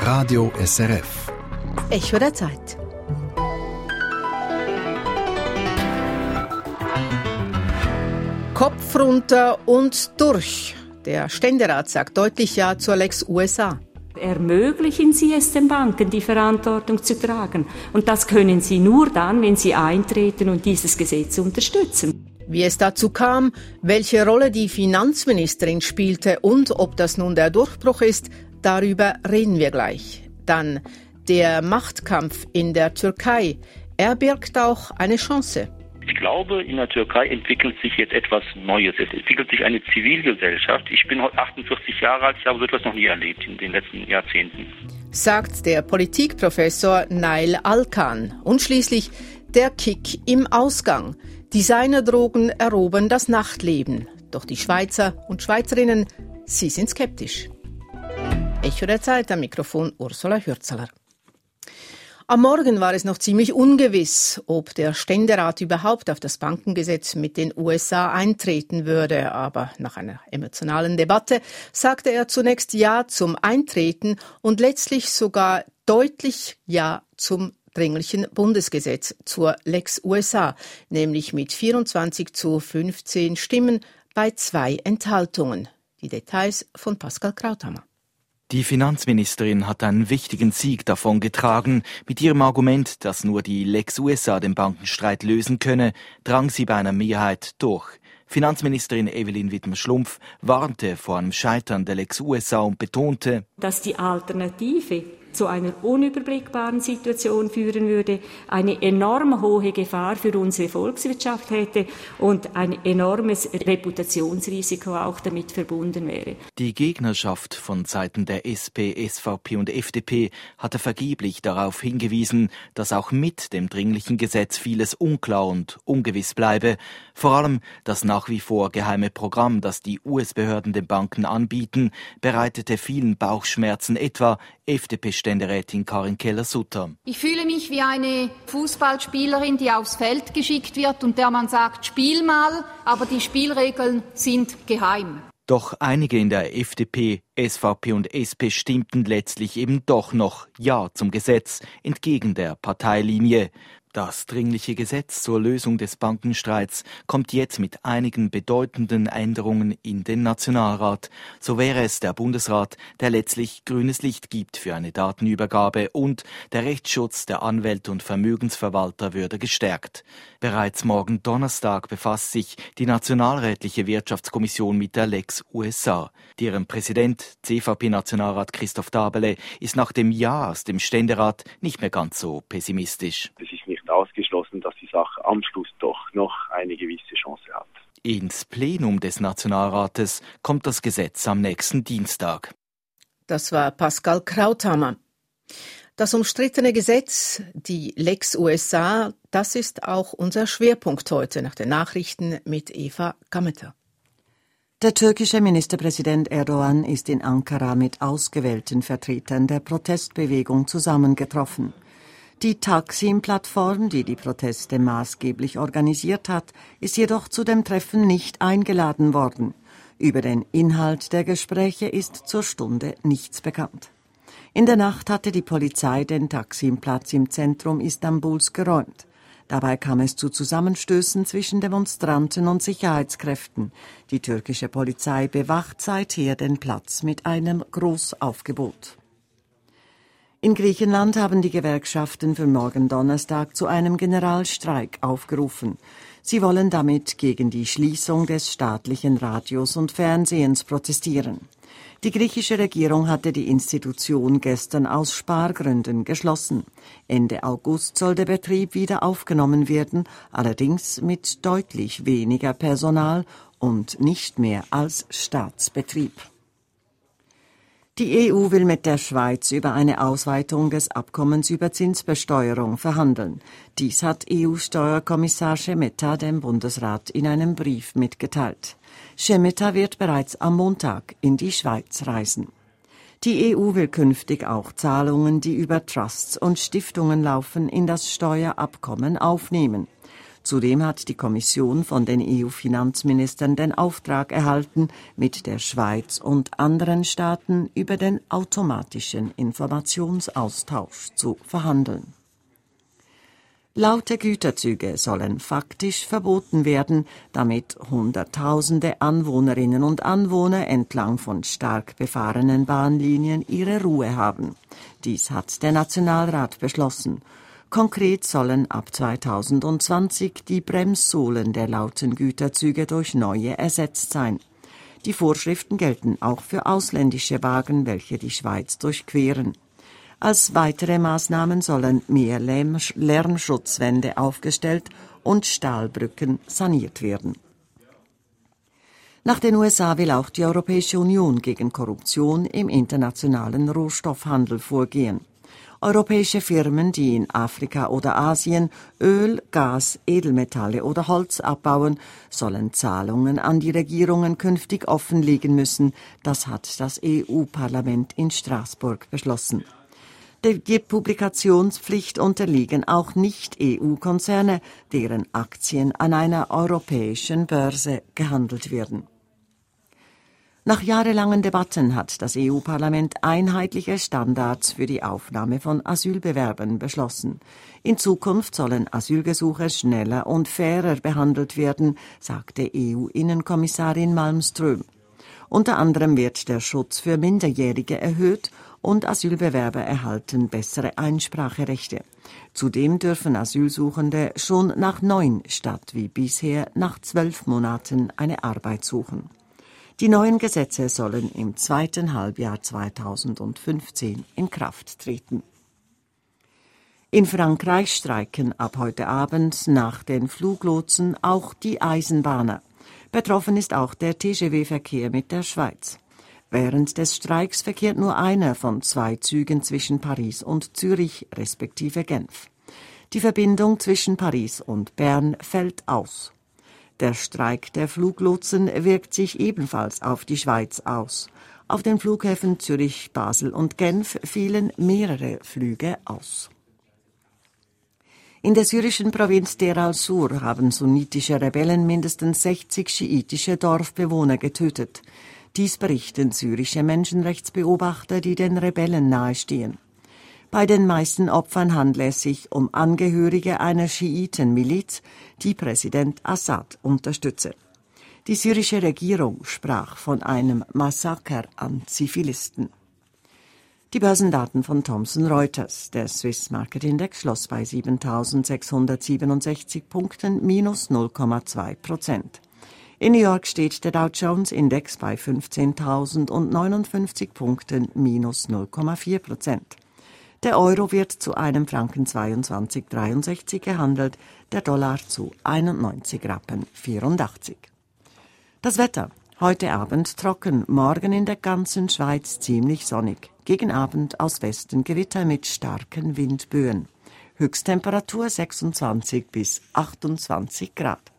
Radio SRF. Echo der Zeit. Kopf runter und durch. Der Ständerat sagt deutlich Ja zur Lex USA. Ermöglichen Sie es den Banken, die Verantwortung zu tragen. Und das können sie nur dann, wenn sie eintreten und dieses Gesetz unterstützen. Wie es dazu kam, welche Rolle die Finanzministerin spielte und ob das nun der Durchbruch ist, darüber reden wir gleich. Dann der Machtkampf in der Türkei. Er birgt auch eine Chance. Ich glaube, in der Türkei entwickelt sich jetzt etwas Neues. Es entwickelt sich eine Zivilgesellschaft. Ich bin heute 48 Jahre alt, ich habe so etwas noch nie erlebt in den letzten Jahrzehnten. Sagt der Politikprofessor Nail Alkan. Und schließlich der Kick im Ausgang. Designerdrogen erobern das Nachtleben. Doch die Schweizer und Schweizerinnen, sie sind skeptisch. Echo der Zeit, am Mikrofon Ursula Hürzeler. Am Morgen war es noch ziemlich ungewiss, ob der Ständerat überhaupt auf das Bankengesetz mit den USA eintreten würde. Aber nach einer emotionalen Debatte sagte er zunächst Ja zum Eintreten und letztlich sogar deutlich Ja zum dringlichen Bundesgesetz zur Lex USA, nämlich mit 24:15 Stimmen bei 2 Enthaltungen. Die Details von Pascal Krauthammer. Die Finanzministerin hat einen wichtigen Sieg davongetragen. Mit ihrem Argument, dass nur die Lex USA den Bankenstreit lösen könne, drang sie bei einer Mehrheit durch. Finanzministerin Evelyn Widmer-Schlumpf warnte vor einem Scheitern der Lex USA und betonte, dass die Alternative zu einer unüberblickbaren Situation führen würde, eine enorm hohe Gefahr für unsere Volkswirtschaft hätte und ein enormes Reputationsrisiko auch damit verbunden wäre. Die Gegnerschaft von Seiten der SP, SVP und FDP hatte vergeblich darauf hingewiesen, dass auch mit dem dringlichen Gesetz vieles unklar und ungewiss bleibe. Vor allem das nach wie vor geheime Programm, das die US-Behörden den Banken anbieten, bereitete vielen Bauchschmerzen, etwa FDP-Ständerätin Karin Keller-Sutter. Ich fühle mich wie eine Fußballspielerin, die aufs Feld geschickt wird und der man sagt, spiel mal, aber die Spielregeln sind geheim. Doch einige in der FDP, SVP und SP stimmten letztlich eben doch noch Ja zum Gesetz, entgegen der Parteilinie. Das dringliche Gesetz zur Lösung des Bankenstreits kommt jetzt mit einigen bedeutenden Änderungen in den Nationalrat. So wäre es der Bundesrat, der letztlich grünes Licht gibt für eine Datenübergabe und der Rechtsschutz der Anwälte und Vermögensverwalter würde gestärkt. Bereits morgen Donnerstag befasst sich die Nationalrätliche Wirtschaftskommission mit der Lex USA. Deren Präsident, CVP-Nationalrat Christoph Dabele, ist nach dem Ja aus dem Ständerat nicht mehr ganz so pessimistisch. Es ist nicht ausgeschlossen, dass die Sache am Schluss doch noch eine gewisse Chance hat. Ins Plenum des Nationalrates kommt das Gesetz am nächsten Dienstag. Das war Pascal Krauthammer. Das umstrittene Gesetz, die Lex USA, das ist auch unser Schwerpunkt heute nach den Nachrichten mit Eva Gameter. Der türkische Ministerpräsident Erdogan ist in Ankara mit ausgewählten Vertretern der Protestbewegung zusammengetroffen. Die Taksim-Plattform, die die Proteste maßgeblich organisiert hat, ist jedoch zu dem Treffen nicht eingeladen worden. Über den Inhalt der Gespräche ist zur Stunde nichts bekannt. In der Nacht hatte die Polizei den Taksim-Platz im Zentrum Istanbuls geräumt. Dabei kam es zu Zusammenstößen zwischen Demonstranten und Sicherheitskräften. Die türkische Polizei bewacht seither den Platz mit einem Großaufgebot. In Griechenland haben die Gewerkschaften für morgen Donnerstag zu einem Generalstreik aufgerufen. Sie wollen damit gegen die Schließung des staatlichen Radios und Fernsehens protestieren. Die griechische Regierung hatte die Institution gestern aus Spargründen geschlossen. Ende August soll der Betrieb wieder aufgenommen werden, allerdings mit deutlich weniger Personal und nicht mehr als Staatsbetrieb. Die EU will mit der Schweiz über eine Ausweitung des Abkommens über Zinsbesteuerung verhandeln. Dies hat EU-Steuerkommissar Šemeta dem Bundesrat in einem Brief mitgeteilt. Šemeta wird bereits am Montag in die Schweiz reisen. Die EU will künftig auch Zahlungen, die über Trusts und Stiftungen laufen, in das Steuerabkommen aufnehmen. Zudem hat die Kommission von den EU-Finanzministern den Auftrag erhalten, mit der Schweiz und anderen Staaten über den automatischen Informationsaustausch zu verhandeln. Laute Güterzüge sollen faktisch verboten werden, damit Hunderttausende Anwohnerinnen und Anwohner entlang von stark befahrenen Bahnlinien ihre Ruhe haben. Dies hat der Nationalrat beschlossen. Konkret sollen ab 2020 die Bremssohlen der lauten Güterzüge durch neue ersetzt sein. Die Vorschriften gelten auch für ausländische Wagen, welche die Schweiz durchqueren. Als weitere Maßnahmen sollen mehr Lärmschutzwände aufgestellt und Stahlbrücken saniert werden. Nach den USA will auch die Europäische Union gegen Korruption im internationalen Rohstoffhandel vorgehen. Europäische Firmen, die in Afrika oder Asien Öl, Gas, Edelmetalle oder Holz abbauen, sollen Zahlungen an die Regierungen künftig offenlegen müssen. Das hat das EU-Parlament in Straßburg beschlossen. Die Publikationspflicht unterliegen auch Nicht-EU-Konzerne, deren Aktien an einer europäischen Börse gehandelt werden. Nach jahrelangen Debatten hat das EU-Parlament einheitliche Standards für die Aufnahme von Asylbewerbern beschlossen. In Zukunft sollen Asylgesuche schneller und fairer behandelt werden, sagte EU-Innenkommissarin Malmström. Unter anderem wird der Schutz für Minderjährige erhöht und Asylbewerber erhalten bessere Einspracherechte. Zudem dürfen Asylsuchende schon nach 9 statt wie bisher nach 12 Monaten eine Arbeit suchen. Die neuen Gesetze sollen im 2. Halbjahr 2015 in Kraft treten. In Frankreich streiken ab heute Abend nach den Fluglotsen auch die Eisenbahner. Betroffen ist auch der TGV-Verkehr mit der Schweiz. Während des Streiks verkehrt nur einer von 2 Zügen zwischen Paris und Zürich respektive Genf. Die Verbindung zwischen Paris und Bern fällt aus. Der Streik der Fluglotsen wirkt sich ebenfalls auf die Schweiz aus. Auf den Flughäfen Zürich, Basel und Genf fielen mehrere Flüge aus. In der syrischen Provinz Deir al-Sur haben sunnitische Rebellen mindestens 60 schiitische Dorfbewohner getötet. Dies berichten syrische Menschenrechtsbeobachter, die den Rebellen nahestehen. Bei den meisten Opfern handelt es sich um Angehörige einer Schiitenmiliz, die Präsident Assad unterstütze. Die syrische Regierung sprach von einem Massaker an Zivilisten. Die Börsendaten von Thomson Reuters. Der Swiss Market Index schloss bei 7.667 Punkten, minus 0,2%. In New York steht der Dow Jones Index bei 15.059 Punkten, minus 0,4%. Der Euro wird zu einem Franken 22,63 gehandelt, der Dollar zu 91,84 Rappen. Das Wetter. Heute Abend trocken, morgen in der ganzen Schweiz ziemlich sonnig. Gegen Abend aus Westen Gewitter mit starken Windböen. Höchsttemperatur 26 bis 28 Grad.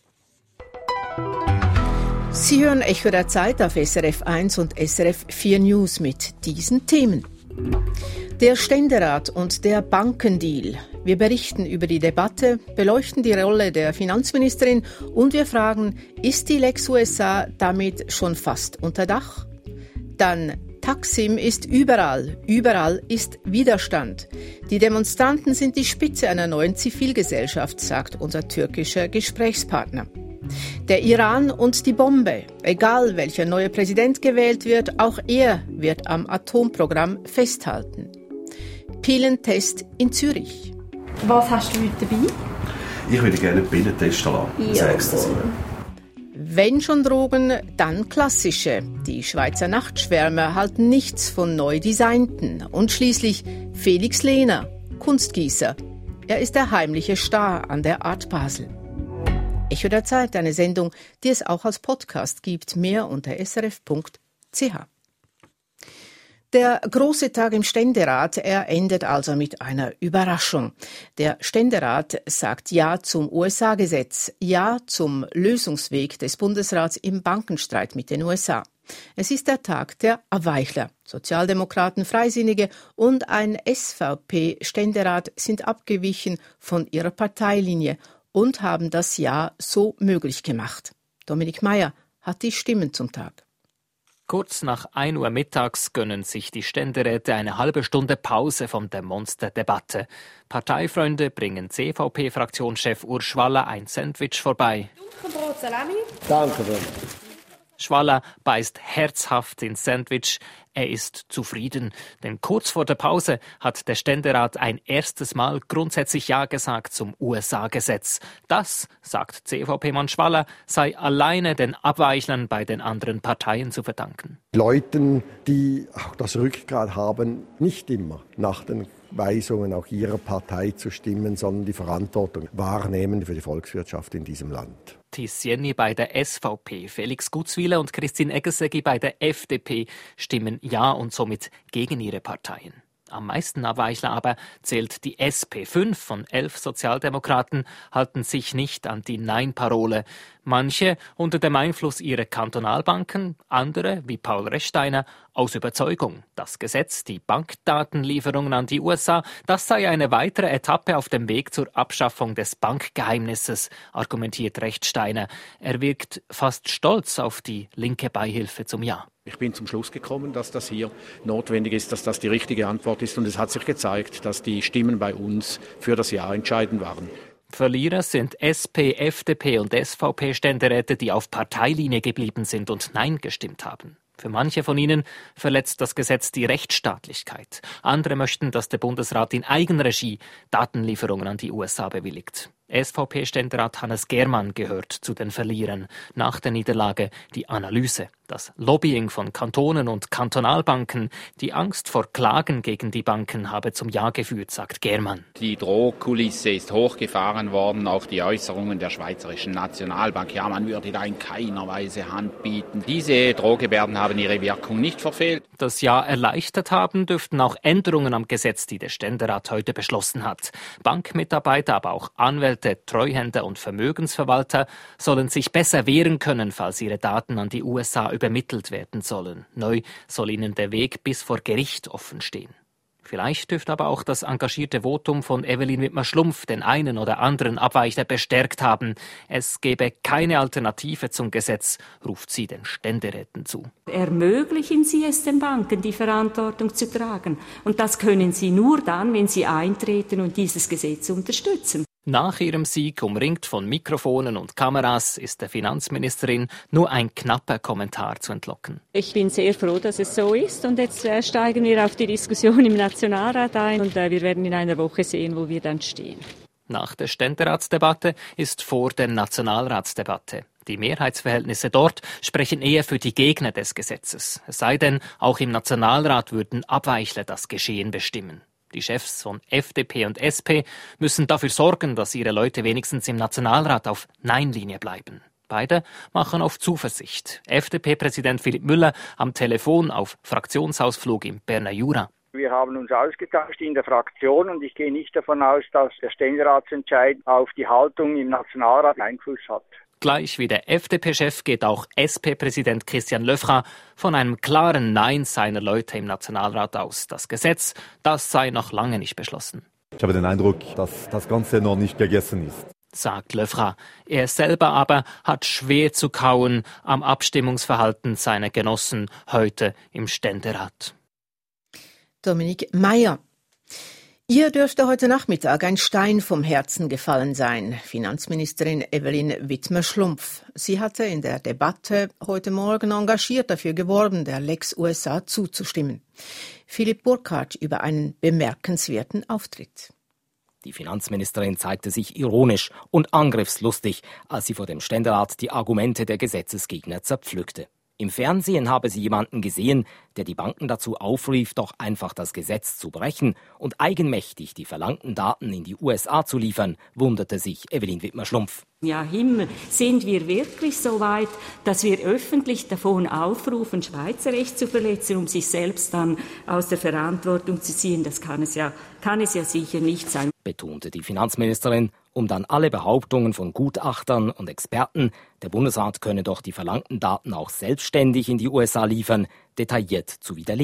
Sie hören Echo der Zeit auf SRF 1 und SRF 4 News mit diesen Themen. Der Ständerat und der Bankendeal. Wir berichten über die Debatte, beleuchten die Rolle der Finanzministerin und wir fragen, ist die Lex USA damit schon fast unter Dach? Dann Taksim ist überall, überall ist Widerstand. Die Demonstranten sind die Spitze einer neuen Zivilgesellschaft, sagt unser türkischer Gesprächspartner. Der Iran und die Bombe. Egal welcher neue Präsident gewählt wird, auch er wird am Atomprogramm festhalten. Pillentest in Zürich. Was hast du heute dabei? Ich würde gerne einen Pillen testen lassen. Wenn schon Drogen, dann klassische. Die Schweizer Nachtschwärmer halten nichts von neu designten. Und schließlich Felix Lehner, Kunstgießer. Er ist der heimliche Star an der Art Basel. Echo der Zeit, eine Sendung, die es auch als Podcast gibt. Mehr unter srf.ch. Der große Tag im Ständerat, er endet also mit einer Überraschung. Der Ständerat sagt Ja zum USA-Gesetz, Ja zum Lösungsweg des Bundesrats im Bankenstreit mit den USA. Es ist der Tag der Abweichler. Sozialdemokraten, Freisinnige und ein SVP-Ständerat sind abgewichen von ihrer Parteilinie und haben das Ja so möglich gemacht. Dominik Meyer hat die Stimmen zum Tag. Kurz nach 1 Uhr mittags gönnen sich die Ständeräte eine halbe Stunde Pause von der Monsterdebatte. Parteifreunde bringen CVP-Fraktionschef Urs Schwaller ein Sandwich vorbei. Brot, Salami. Danke. Schwaller beißt herzhaft ins Sandwich. Er ist zufrieden, denn kurz vor der Pause hat der Ständerat ein erstes Mal grundsätzlich Ja gesagt zum USA-Gesetz. Das, sagt CVP-Mann Schwaller, sei alleine den Abweichlern bei den anderen Parteien zu verdanken. Leuten, die auch das Rückgrat haben, nicht immer nach den Weisungen auch ihrer Partei zu stimmen, sondern die Verantwortung wahrnehmen für die Volkswirtschaft in diesem Land. Thies Jenny bei der SVP, Felix Gutzwiller und Christine Eggeseggi bei der FDP stimmen Ja und somit gegen ihre Parteien. Am meisten Abweichler aber zählt die SP. 5 von 11 Sozialdemokraten halten sich nicht an die Nein-Parole. Manche unter dem Einfluss ihrer Kantonalbanken, andere, wie Paul Rechsteiner, aus Überzeugung. Das Gesetz, die Bankdatenlieferungen an die USA, das sei eine weitere Etappe auf dem Weg zur Abschaffung des Bankgeheimnisses, argumentiert Rechsteiner. Er wirkt fast stolz auf die linke Beihilfe zum Ja. Ich bin zum Schluss gekommen, dass das hier notwendig ist, dass das die richtige Antwort ist. Und es hat sich gezeigt, dass die Stimmen bei uns für das Ja entscheidend waren. Verlierer sind SP, FDP und SVP-Ständeräte, die auf Parteilinie geblieben sind und Nein gestimmt haben. Für manche von ihnen verletzt das Gesetz die Rechtsstaatlichkeit. Andere möchten, dass der Bundesrat in Eigenregie Datenlieferungen an die USA bewilligt. SVP-Ständerat Hannes Germann gehört zu den Verlierern. Nach der Niederlage die Analyse. Das Lobbying von Kantonen und Kantonalbanken, die Angst vor Klagen gegen die Banken habe zum Ja geführt, sagt Germann. Die Drohkulisse ist hochgefahren worden, auch die Äußerungen der Schweizerischen Nationalbank. Ja, man würde da in keiner Weise Hand bieten. Diese Drohgebärden haben ihre Wirkung nicht verfehlt. Das Ja erleichtert haben dürften auch Änderungen am Gesetz, die der Ständerat heute beschlossen hat. Bankmitarbeiter, aber auch Anwälte, Treuhänder und Vermögensverwalter sollen sich besser wehren können, falls ihre Daten an die USA übermittelt werden sollen. Neu soll ihnen der Weg bis vor Gericht offen stehen. Vielleicht dürfte aber auch das engagierte Votum von Evelyn Wittmer-Schlumpf den einen oder anderen Abweichler bestärkt haben. Es gebe keine Alternative zum Gesetz, ruft sie den Ständeräten zu. Ermöglichen Sie es den Banken, die Verantwortung zu tragen. Und das können sie nur dann, wenn sie eintreten und dieses Gesetz unterstützen. Nach ihrem Sieg, umringt von Mikrofonen und Kameras, ist der Finanzministerin nur ein knapper Kommentar zu entlocken. Ich bin sehr froh, dass es so ist. Und jetzt steigen wir auf die Diskussion im Nationalrat ein. Und wir werden in einer Woche sehen, wo wir dann stehen. Nach der Ständeratsdebatte ist vor der Nationalratsdebatte. Die Mehrheitsverhältnisse dort sprechen eher für die Gegner des Gesetzes. Es sei denn, auch im Nationalrat würden Abweichler das Geschehen bestimmen. Die Chefs von FDP und SP müssen dafür sorgen, dass ihre Leute wenigstens im Nationalrat auf Nein-Linie bleiben. Beide machen auf Zuversicht. FDP-Präsident Philipp Müller am Telefon auf Fraktionsausflug im Berner Jura. Wir haben uns ausgetauscht in der Fraktion und ich gehe nicht davon aus, dass der Ständeratsentscheid auf die Haltung im Nationalrat Einfluss hat. Gleich wie der FDP-Chef geht auch SP-Präsident Christian Löffra von einem klaren Nein seiner Leute im Nationalrat aus. Das Gesetz, das sei noch lange nicht beschlossen. Ich habe den Eindruck, dass das Ganze noch nicht gegessen ist, sagt Löffra. Er selber aber hat schwer zu kauen am Abstimmungsverhalten seiner Genossen heute im Ständerat. Dominik Meyer. Ihr dürfte heute Nachmittag ein Stein vom Herzen gefallen sein, Finanzministerin Evelyn Wittmer-Schlumpf. Sie hatte in der Debatte heute Morgen engagiert dafür geworben, der Lex USA zuzustimmen. Philipp Burkhardt über einen bemerkenswerten Auftritt. Die Finanzministerin zeigte sich ironisch und angriffslustig, als sie vor dem Ständerat die Argumente der Gesetzesgegner zerpflückte. Im Fernsehen habe sie jemanden gesehen, der die Banken dazu aufrief, doch einfach das Gesetz zu brechen und eigenmächtig die verlangten Daten in die USA zu liefern, wunderte sich Evelyn Wittmer-Schlumpf. Ja, Himmel, sind wir wirklich so weit, dass wir öffentlich davon aufrufen, Schweizer Recht zu verletzen, um sich selbst dann aus der Verantwortung zu ziehen? Das kann es ja sicher nicht sein, betonte die Finanzministerin, um dann alle Behauptungen von Gutachtern und Experten, der Bundesrat könne doch die verlangten Daten auch selbstständig in die USA liefern, detailliert zu widerlegen.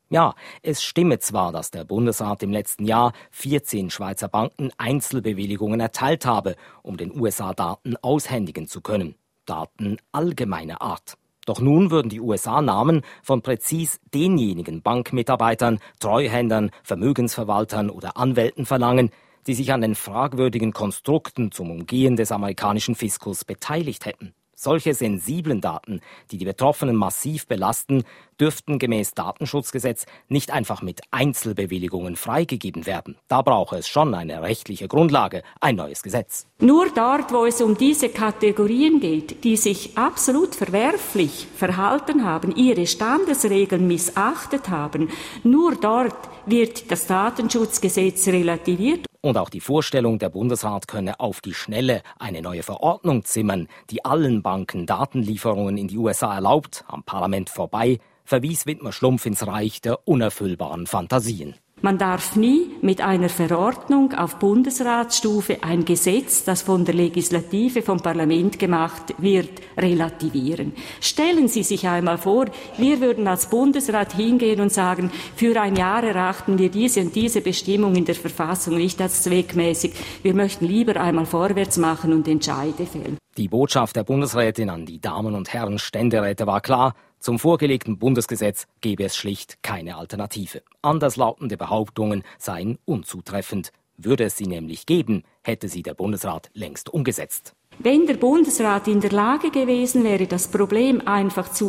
Ja, es stimme zwar, dass der Bundesrat im letzten Jahr 14 Schweizer Banken Einzelbewilligungen erteilt habe, um den USA Daten aushändigen zu können. Daten allgemeiner Art. Doch nun würden die USA Namen von präzis denjenigen Bankmitarbeitern, Treuhändern, Vermögensverwaltern oder Anwälten verlangen, die sich an den fragwürdigen Konstrukten zum Umgehen des amerikanischen Fiskus beteiligt hätten. Solche sensiblen Daten, die die Betroffenen massiv belasten, dürften gemäß Datenschutzgesetz nicht einfach mit Einzelbewilligungen freigegeben werden. Da brauche es schon eine rechtliche Grundlage, ein neues Gesetz. Nur dort, wo es um diese Kategorien geht, die sich absolut verwerflich verhalten haben, ihre Standesregeln missachtet haben, nur dort wird das Datenschutzgesetz relativiert. Und auch die Vorstellung, der Bundesrat könne auf die Schnelle eine neue Verordnung zimmern, die allen Banken Datenlieferungen in die USA erlaubt, am Parlament vorbei, verwies Widmer-Schlumpf ins Reich der unerfüllbaren Fantasien. Man darf nie mit einer Verordnung auf Bundesratsstufe ein Gesetz, das von der Legislative, vom Parlament gemacht wird, relativieren. Stellen Sie sich einmal vor, wir würden als Bundesrat hingehen und sagen, für ein Jahr erachten wir diese und diese Bestimmung in der Verfassung nicht als zweckmäßig. Wir möchten lieber einmal vorwärts machen und Entscheide fällen. Die Botschaft der Bundesrätin an die Damen und Herren Ständeräte war klar: Zum vorgelegten Bundesgesetz gebe es schlicht keine Alternative. Anderslautende Behauptungen seien unzutreffend. Würde es sie nämlich geben, hätte sie der Bundesrat längst umgesetzt. Wenn der Bundesrat in der Lage gewesen wäre, das Problem einfach zu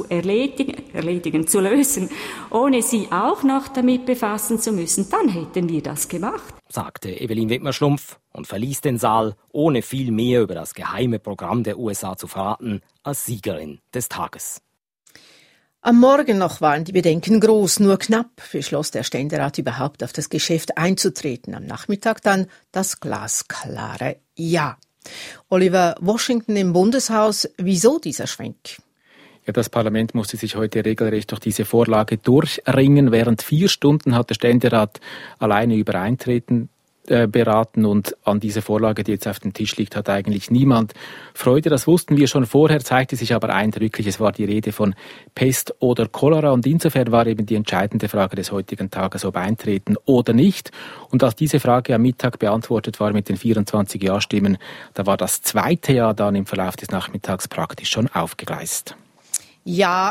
zu lösen, ohne sie auch noch damit befassen zu müssen, dann hätten wir das gemacht, sagte Evelyn Widmer-Schlumpf und verließ den Saal, ohne viel mehr über das geheime Programm der USA zu verraten, als Siegerin des Tages. Am Morgen noch waren die Bedenken groß, nur knapp beschloss der Ständerat überhaupt auf das Geschäft einzutreten. Am Nachmittag dann das glasklare Ja. Oliver, Washington im Bundeshaus, wieso dieser Schwenk? Ja, das Parlament musste sich heute regelrecht durch diese Vorlage durchringen. Während 4 Stunden hat der Ständerat alleine über Eintreten beraten und an dieser Vorlage, die jetzt auf dem Tisch liegt, hat eigentlich niemand Freude. Das wussten wir schon vorher, zeigte sich aber eindrücklich. Es war die Rede von Pest oder Cholera und insofern war eben die entscheidende Frage des heutigen Tages, ob eintreten oder nicht. Und als diese Frage am Mittag beantwortet war mit den 24 Ja-Stimmen, da war das zweite Ja dann im Verlauf des Nachmittags praktisch schon aufgegleist. Ja.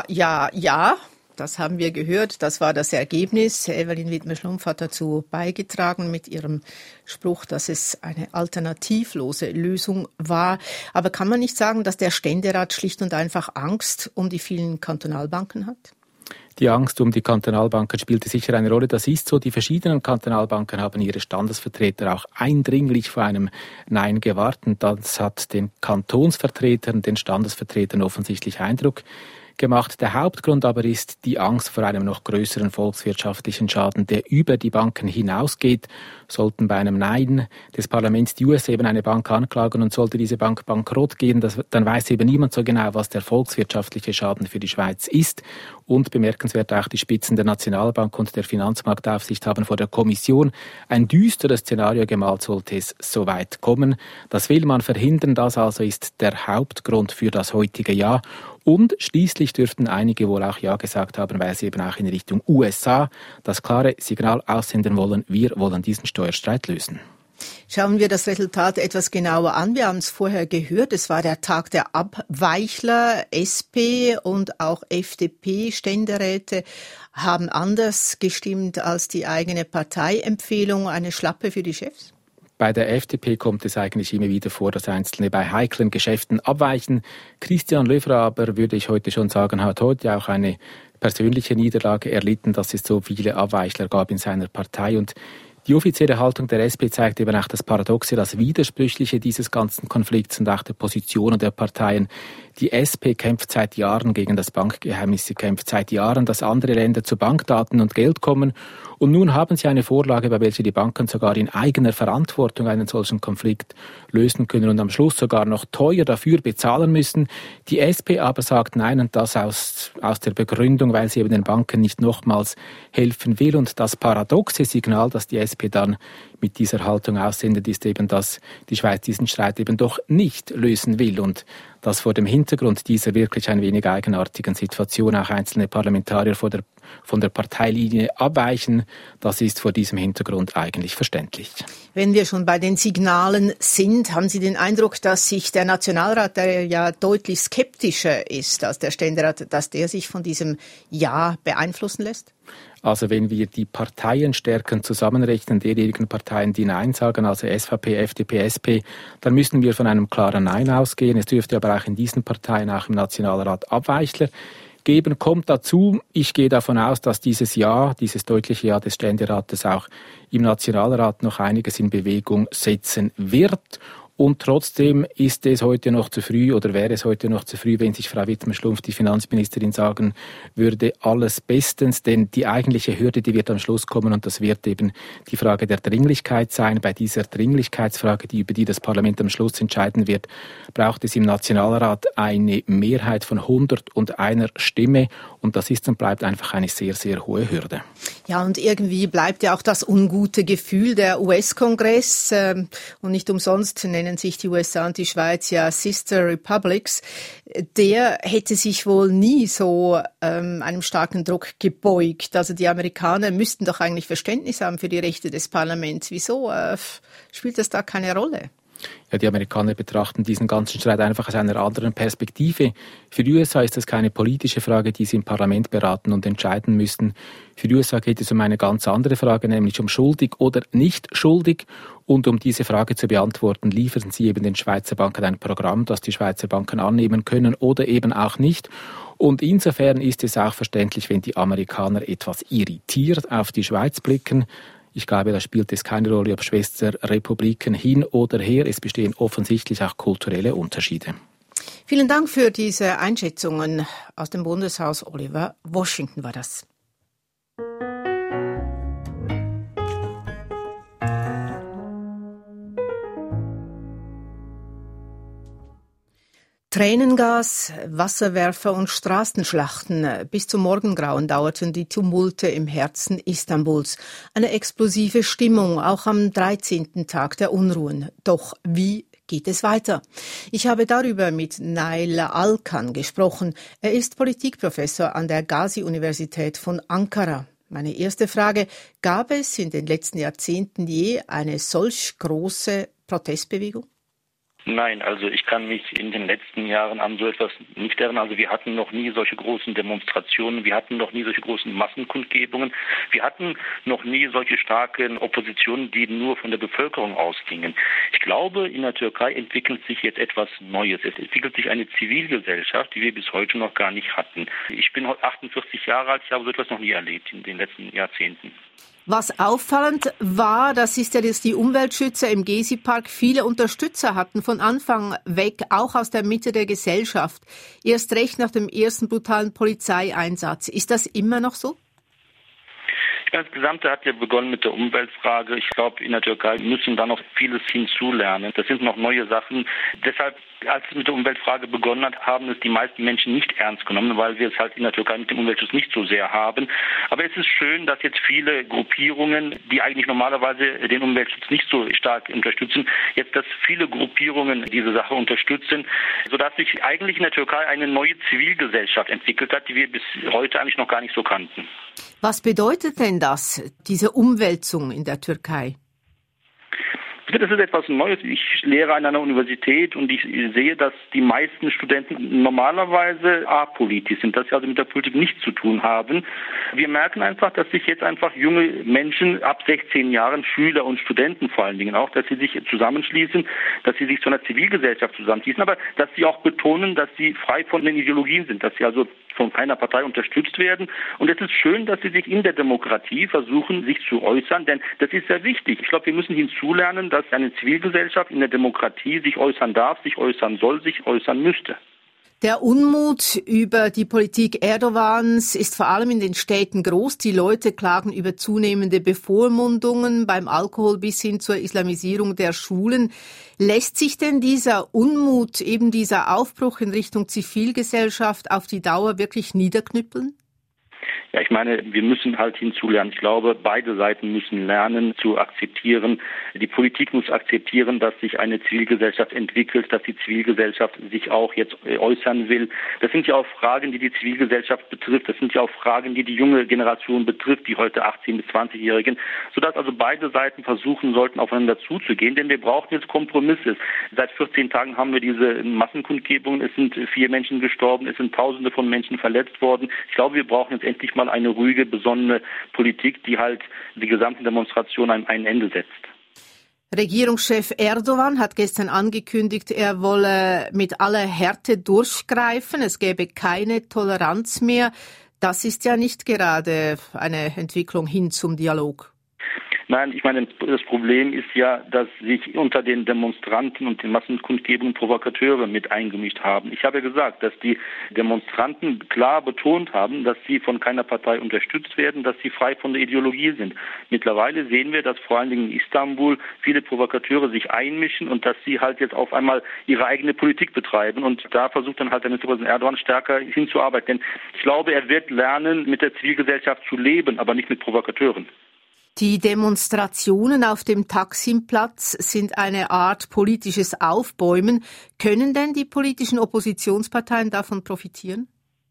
Das haben wir gehört, das war das Ergebnis. Evelyn Widmer-Schlumpf hat dazu beigetragen mit ihrem Spruch, dass es eine alternativlose Lösung war. Aber kann man nicht sagen, dass der Ständerat schlicht und einfach Angst um die vielen Kantonalbanken hat? Die Angst um die Kantonalbanken spielte sicher eine Rolle. Das ist so. Die verschiedenen Kantonalbanken haben ihre Standesvertreter auch eindringlich vor einem Nein gewarnt. Das hat den Kantonsvertretern, den Standesvertretern offensichtlich Eindruck gemacht. Der Hauptgrund aber ist die Angst vor einem noch größeren volkswirtschaftlichen Schaden, der über die Banken hinausgeht. Sollten bei einem Nein des Parlaments die USA eben eine Bank anklagen und sollte diese Bank bankrott gehen, dann weiß eben niemand so genau, was der volkswirtschaftliche Schaden für die Schweiz ist. Und bemerkenswert auch die Spitzen der Nationalbank und der Finanzmarktaufsicht haben vor der Kommission ein düsteres Szenario gemalt, sollte es so weit kommen. Das will man verhindern. Das also ist der Hauptgrund für das heutige Ja. Und schließlich dürften einige wohl auch Ja gesagt haben, weil sie eben auch in Richtung USA das klare Signal aussenden wollen, wir wollen diesen Steuerstreit lösen. Schauen wir das Resultat etwas genauer an. Wir haben es vorher gehört, es war der Tag der Abweichler. SP und auch FDP-Ständeräte haben anders gestimmt als die eigene Parteiempfehlung. Eine Schlappe für die Chefs? Bei der FDP kommt es eigentlich immer wieder vor, dass Einzelne bei heiklen Geschäften abweichen. Christian Löffler aber, würde ich heute schon sagen, hat heute auch eine persönliche Niederlage erlitten, dass es so viele Abweichler gab in seiner Partei. Und die offizielle Haltung der SP zeigt eben auch das Paradoxe, das Widersprüchliche dieses ganzen Konflikts und auch der Positionen der Parteien. Die SP kämpft seit Jahren gegen das Bankgeheimnis. Sie kämpft seit Jahren, dass andere Länder zu Bankdaten und Geld kommen. Und nun haben sie eine Vorlage, bei welcher die Banken sogar in eigener Verantwortung einen solchen Konflikt lösen können und am Schluss sogar noch teuer dafür bezahlen müssen. Die SP aber sagt nein, und das aus der Begründung, weil sie eben den Banken nicht nochmals helfen will. Und das paradoxe Signal, das die SP SP dann mit dieser Haltung aussendet, ist eben, dass die Schweiz diesen Streit eben doch nicht lösen will und dass vor dem Hintergrund dieser wirklich ein wenig eigenartigen Situation auch einzelne Parlamentarier von der Parteilinie abweichen, das ist vor diesem Hintergrund eigentlich verständlich. Wenn wir schon bei den Signalen sind, haben Sie den Eindruck, dass sich der Nationalrat, der ja deutlich skeptischer ist als der Ständerat, dass der sich von diesem Ja beeinflussen lässt? Also wenn wir die Parteienstärken zusammenrechnen, derjenigen Parteien, die Nein sagen, also SVP, FDP, SP, dann müssen wir von einem klaren Nein ausgehen. Es dürfte aber auch in diesen Parteien, auch im Nationalrat, Abweichler geben. Kommt dazu, ich gehe davon aus, dass dieses Ja, dieses deutliche Ja des Ständerates auch im Nationalrat noch einiges in Bewegung setzen wird. Und trotzdem ist es heute noch zu früh oder wäre es heute noch zu früh, wenn sich Frau Widmer-Schlumpf, die Finanzministerin, sagen würde, alles bestens, denn die eigentliche Hürde, die wird am Schluss kommen und das wird eben die Frage der Dringlichkeit sein. Bei dieser Dringlichkeitsfrage, über die das Parlament am Schluss entscheiden wird, braucht es im Nationalrat eine Mehrheit von 101 Stimme und das ist und bleibt einfach eine sehr, sehr hohe Hürde. Ja, und irgendwie bleibt ja auch das ungute Gefühl der US-Kongress und nicht umsonst nennen sich die USA und die Schweiz ja Sister Republics, der hätte sich wohl nie so einem starken Druck gebeugt. Also die Amerikaner müssten doch eigentlich Verständnis haben für die Rechte des Parlaments. Wieso spielt das da keine Rolle? Ja, die Amerikaner betrachten diesen ganzen Streit einfach aus einer anderen Perspektive. Für die USA ist das keine politische Frage, die sie im Parlament beraten und entscheiden müssen. Für die USA geht es um eine ganz andere Frage, nämlich um schuldig oder nicht schuldig. Und um diese Frage zu beantworten, liefern sie eben den Schweizer Banken ein Programm, das die Schweizer Banken annehmen können oder eben auch nicht. Und insofern ist es auch verständlich, wenn die Amerikaner etwas irritiert auf die Schweiz blicken. Ich glaube, da spielt es keine Rolle, ob Schwesterrepubliken hin oder her. Es bestehen offensichtlich auch kulturelle Unterschiede. Vielen Dank für diese Einschätzungen aus dem Bundeshaus. Oliver Washington war das. Tränengas, Wasserwerfer und Straßenschlachten. Bis zum Morgengrauen dauerten die Tumulte im Herzen Istanbuls. Eine explosive Stimmung, auch am 13. Tag der Unruhen. Doch wie geht es weiter? Ich habe darüber mit Nail Alkan gesprochen. Er ist Politikprofessor an der Gazi-Universität von Ankara. Meine erste Frage, gab es in den letzten Jahrzehnten je eine solch große Protestbewegung? Nein, also ich kann mich in den letzten Jahren an so etwas nicht erinnern. Also wir hatten noch nie solche großen Demonstrationen, wir hatten noch nie solche großen Massenkundgebungen, wir hatten noch nie solche starken Oppositionen, die nur von der Bevölkerung ausgingen. Ich glaube, in der Türkei entwickelt sich jetzt etwas Neues. Es entwickelt sich eine Zivilgesellschaft, die wir bis heute noch gar nicht hatten. Ich bin heute 48 Jahre alt, ich habe so etwas noch nie erlebt in den letzten Jahrzehnten. Was auffallend war, das ist ja, dass die Umweltschützer im Gezi-Park viele Unterstützer hatten, von Anfang weg, auch aus der Mitte der Gesellschaft. Erst recht nach dem ersten brutalen Polizeieinsatz. Ist das immer noch so? Das Gesamte hat ja begonnen mit der Umweltfrage. Ich glaube, in der Türkei müssen da noch vieles hinzulernen. Das sind noch neue Sachen. Deshalb, als es mit der Umweltfrage begonnen hat, haben es die meisten Menschen nicht ernst genommen, weil wir es halt in der Türkei mit dem Umweltschutz nicht so sehr haben. Aber es ist schön, dass jetzt viele Gruppierungen, die eigentlich normalerweise den Umweltschutz nicht so stark unterstützen, dass viele Gruppierungen diese Sache unterstützen, sodass sich eigentlich in der Türkei eine neue Zivilgesellschaft entwickelt hat, die wir bis heute eigentlich noch gar nicht so kannten. Was bedeutet denn das, diese Umwälzung in der Türkei? Das ist etwas Neues. Ich lehre an einer Universität und ich sehe, dass die meisten Studenten normalerweise apolitisch sind, dass sie also mit der Politik nichts zu tun haben. Wir merken einfach, dass sich jetzt einfach junge Menschen ab 16 Jahren, Schüler und Studenten vor allen Dingen auch, dass sie sich zusammenschließen, dass sie sich zu einer Zivilgesellschaft zusammenschließen, aber dass sie auch betonen, dass sie frei von den Ideologien sind, dass sie also von keiner Partei unterstützt werden. Und es ist schön, dass sie sich in der Demokratie versuchen, sich zu äußern, denn das ist sehr wichtig. Ich glaube, wir müssen hinzulernen, dass eine Zivilgesellschaft in der Demokratie sich äußern darf, sich äußern soll, sich äußern müsste. Der Unmut über die Politik Erdogans ist vor allem in den Städten groß. Die Leute klagen über zunehmende Bevormundungen beim Alkohol bis hin zur Islamisierung der Schulen. Lässt sich denn dieser Unmut, eben dieser Aufbruch in Richtung Zivilgesellschaft auf die Dauer wirklich niederknüppeln? Ja, ich meine, wir müssen halt hinzulernen. Ich glaube, beide Seiten müssen lernen zu akzeptieren. Die Politik muss akzeptieren, dass sich eine Zivilgesellschaft entwickelt, dass die Zivilgesellschaft sich auch jetzt äußern will. Das sind ja auch Fragen, die Zivilgesellschaft betrifft. Das sind ja auch Fragen, die junge Generation betrifft, die heute 18- bis 20-Jährigen, sodass also beide Seiten versuchen sollten, aufeinander zuzugehen. Denn wir brauchen jetzt Kompromisse. Seit 14 Tagen haben wir diese Massenkundgebungen. Es sind 4 Menschen gestorben. Es sind Tausende von Menschen verletzt worden. Ich glaube, wir brauchen jetzt endlich mal eine ruhige, besonnene Politik, die halt die gesamte Demonstration ein Ende setzt. Regierungschef Erdogan hat gestern angekündigt, er wolle mit aller Härte durchgreifen. Es gäbe keine Toleranz mehr. Das ist ja nicht gerade eine Entwicklung hin zum Dialog. Nein, ich meine, das Problem ist ja, dass sich unter den Demonstranten und den Massenkundgebungen Provokateure mit eingemischt haben. Ich habe ja gesagt, dass die Demonstranten klar betont haben, dass sie von keiner Partei unterstützt werden, dass sie frei von der Ideologie sind. Mittlerweile sehen wir, dass vor allen Dingen in Istanbul viele Provokateure sich einmischen und dass sie halt jetzt auf einmal ihre eigene Politik betreiben. Und da versucht dann halt der Ministerpräsident Erdogan stärker hinzuarbeiten. Denn ich glaube, er wird lernen, mit der Zivilgesellschaft zu leben, aber nicht mit Provokateuren. Die Demonstrationen auf dem Taksimplatz sind eine Art politisches Aufbäumen. Können denn die politischen Oppositionsparteien davon profitieren?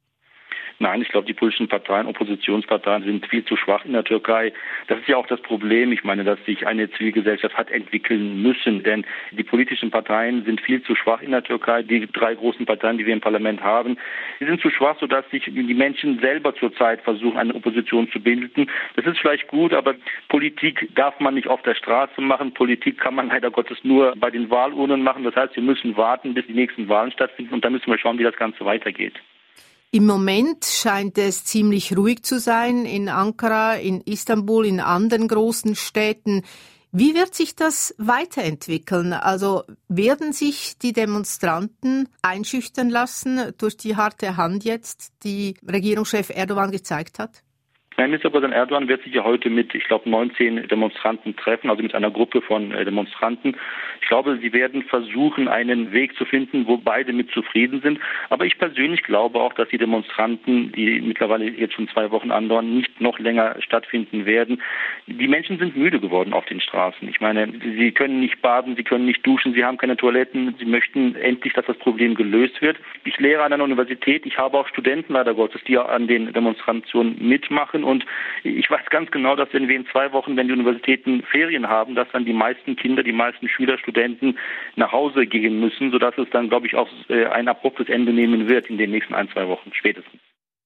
Nein, ich glaube, die politischen Parteien, Oppositionsparteien sind viel zu schwach in der Türkei. Das ist ja auch das Problem. Ich meine, dass sich eine Zivilgesellschaft hat entwickeln müssen, denn die politischen Parteien sind viel zu schwach in der Türkei. Die 3 großen Parteien, die wir im Parlament haben, die sind zu schwach, sodass sich die Menschen selber zurzeit versuchen, eine Opposition zu bilden. Das ist vielleicht gut, aber Politik darf man nicht auf der Straße machen. Politik kann man leider Gottes nur bei den Wahlurnen machen. Das heißt, wir müssen warten, bis die nächsten Wahlen stattfinden und dann müssen wir schauen, wie das Ganze weitergeht. Im Moment scheint es ziemlich ruhig zu sein in Ankara, in Istanbul, in anderen großen Städten. Wie wird sich das weiterentwickeln? Also werden sich die Demonstranten einschüchtern lassen durch die harte Hand jetzt, die Regierungschef Erdogan gezeigt hat? Ministerpräsident Erdogan wird sich ja heute mit, 19 Demonstranten treffen, also mit einer Gruppe von Demonstranten. Ich glaube, sie werden versuchen, einen Weg zu finden, wo beide mit zufrieden sind. Aber ich persönlich glaube auch, dass die Demonstranten, die mittlerweile jetzt schon 2 Wochen andauern, nicht noch länger stattfinden werden. Die Menschen sind müde geworden auf den Straßen. Ich meine, sie können nicht baden, sie können nicht duschen, sie haben keine Toiletten. Sie möchten endlich, dass das Problem gelöst wird. Ich lehre an einer Universität. Ich habe auch Studenten, leider Gottes, die an den Demonstrationen mitmachen. Und ich weiß ganz genau, dass wenn wir in 2 Wochen, wenn die Universitäten Ferien haben, dass dann die meisten Kinder, die meisten Schüler, Studenten nach Hause gehen müssen, sodass es dann, glaube ich, auch ein abruptes Ende nehmen wird in den nächsten 1-2 Wochen spätestens.